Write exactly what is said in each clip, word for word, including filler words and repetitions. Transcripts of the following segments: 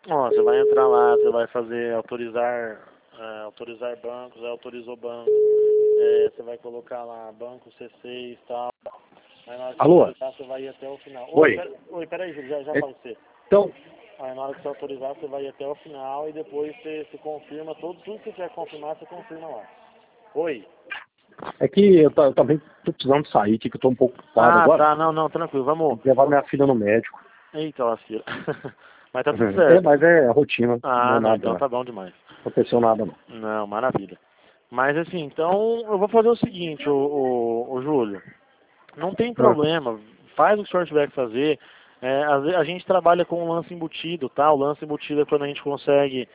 Ó, você vai entrar lá, você vai fazer autorizar, é, autorizar bancos, aí autorizou banco, é, você vai colocar lá banco C seis e tal. Aí na hora que você Alô? autorizar, você vai ir até o final. Oi, Oi. pera, oi, peraí, Júlio, já, já É, falo com você. Então, Aí na hora que você autorizar, você vai ir até o final e depois você, você confirma, tudo, tudo que você tiver que confirmar, você confirma lá. Oi. é que eu, ta- eu também tô precisando sair aqui, que eu tô um pouco ocupado Ah, agora. tá, não, não, tranquilo, vamos. Tem que levar minha filha no médico. Eita, lasqueira. Mas tá tudo É, certo. mas é rotina, não Ah, é não, então nada, tá bom demais. não aconteceu nada não. Não, maravilha. Mas assim, então eu vou fazer o seguinte, o, o, o Júlio. Não tem Ah, problema, faz o que o senhor tiver que fazer. É, às vezes a gente trabalha com o lance embutido, tá? O lance embutido é quando a gente consegue,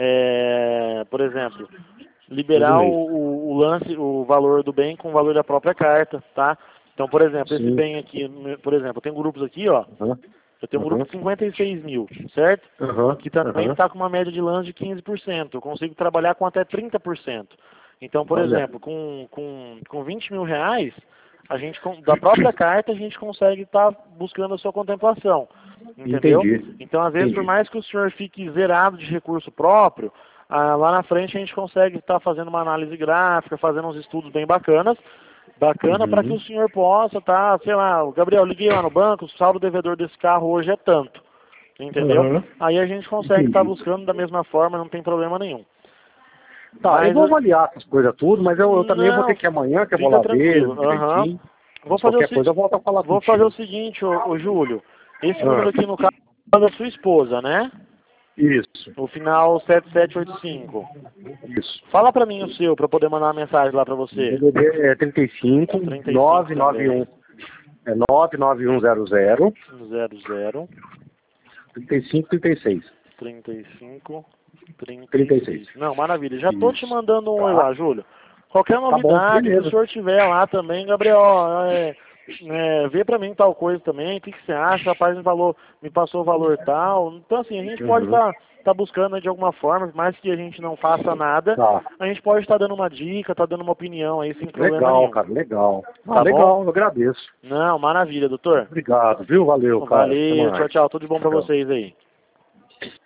é, por exemplo, liberar o, resumir. o, o lance, o valor do bem com o valor da própria carta, tá? Então, por exemplo, esse Sim. bem aqui, por exemplo, eu tenho grupos aqui, ó. Aham. Eu tenho um grupo Aham. de cinquenta e seis mil, certo? Aham. Que também Aham. está com uma média de lance de quinze por cento. Eu consigo trabalhar com até trinta por cento. Então, por Olha. exemplo, com, com, com vinte mil reais, a gente, con- da própria carta, a gente consegue estar buscando a sua contemplação. Entendeu? Entendi. Então, às vezes, por Entendi. mais que o senhor fique zerado de recurso próprio, ah, lá na frente a gente consegue estar fazendo uma análise gráfica, fazendo uns estudos bem bacanas, bacana para que Uhum. o senhor possa, tá, sei lá, o Gabriel, liguei lá no banco, o saldo devedor desse carro hoje é tanto, entendeu? Aham. Aí a gente consegue estar Entendi. buscando da mesma forma, não tem problema nenhum. Tá, eu Mas, vou eh, avaliar essas coisas tudo, mas eu, eu também vou ter não, que ir amanhã, que eu vou fica lá ver tranquilo, aham. direitinho. Vou Mas fazer o, qualquer se- coisa eu volto a falar vou fazer o contigo. seguinte, ô, ô Júlio, esse número aqui Ah, no caso é da sua esposa, né? isso, O final sete sete oito cinco. isso. Fala pra mim o seu, pra eu poder mandar uma mensagem lá pra O você. D D D é trinta e cinco, trinta e cinco nove nove um, também. é nove nove um zero zero, zero zero trinta e cinco, trinta e seis. trinta e cinco trinta e trinta e seis. seis. Não, maravilha. Já tô te Isso. mandando um oi Tá? lá, Júlio. Qualquer Tá bom, novidade que o beleza. senhor tiver lá também, Gabriel, ó, é, é, vê pra mim tal coisa também, o que, que você acha, rapaz me falou, me passou o valor tal. Então assim, a gente pode Uhum. estar tá, tá buscando né, de alguma forma, por mais que a gente não faça nada, Tá. a gente pode estar dando uma dica, tá dando uma opinião aí sem problema Legal, nenhum. cara, legal. Ah, Tá bom? legal, eu agradeço. Não, maravilha, doutor. Obrigado, viu? Valeu, cara. Até Valeu, tchau, mais. tchau, tudo de bom pra Tchau. vocês aí.